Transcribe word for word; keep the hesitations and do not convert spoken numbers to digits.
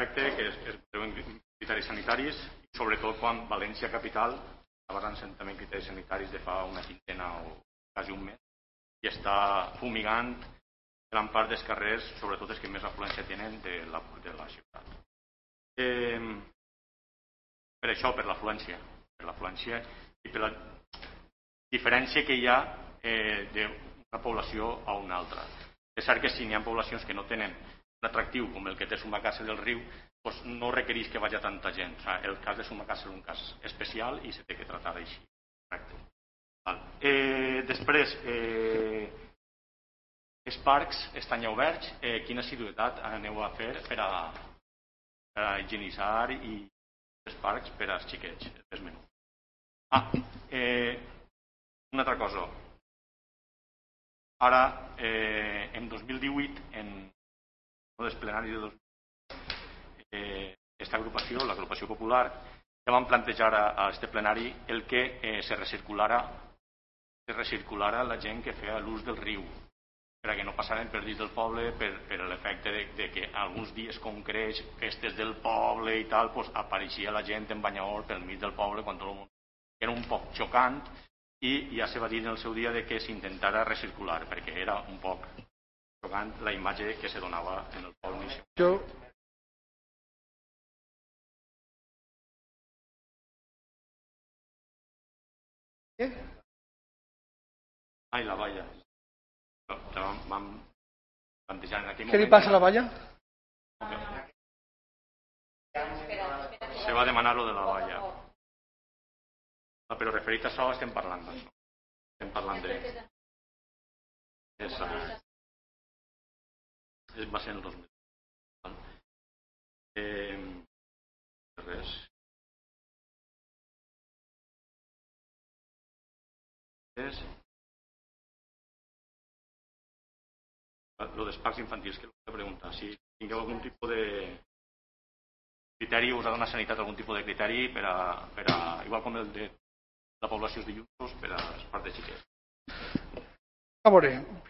efecte que es, es veuen criteris sanitaris, sobretot quan València Capital està avançant també criteris sanitaris de fa una quinzena o quasi un mes i està fumigant gran part dels carrers, sobretot els que més afluència tenen de la, de la ciutat. Eh, per això, per l'afluència, per l'afluència i per la diferència que hi ha eh, d'una població a una altra. És cert que si n'hi ha poblacions que no tenen un atractiu com el que té Sumacàrcer del Riu, doncs no requereix que vagi tanta gent. O sigui, el cas de Sumacàrcer és un cas especial i se té que tractar així. Eh, després, eh, els parcs estan ja oberts. Eh, quina assiduïtat aneu a fer per a, per a higienitzar i els parcs per als xiquets, els menús? Ah, eh, una altra cosa. Ara, eh, en dos mil divuit, en el plenari de dos mil divuit, eh, aquesta agrupació, l'agrupació popular, ja vam plantejar a, a este plenari el que eh, se recirculara se recirculara la gent que feia l'ús del riu, perquè no passaren per dins del poble per, per l'efecte de, de que alguns dies concrets, festes del poble i tal, pues, apareixia la gent en banyador pel mig del poble quan tot el món era un poc xocant i ja se va dir en el seu dia de que s'intentara recircular perquè era un poc xocant la imatge que se donava en el poble municipal. Jo... Què? Ai, la valla. Vam plantejar en aquell moment... Què li passa a la valla? Se va demanar lo de la valla. No, però referit a això estem parlant d'això. Estem parlant de... Esa. Va ser el dos mil. Eh... Res. És... Lo dels parcs infantils, que us preguntar, si tingueu algun tipus de criteri, us ha donat sanitat algun tipus de criteri per a, per a igual com el de la població de dilluns, per als parcs de xiquets. A veure,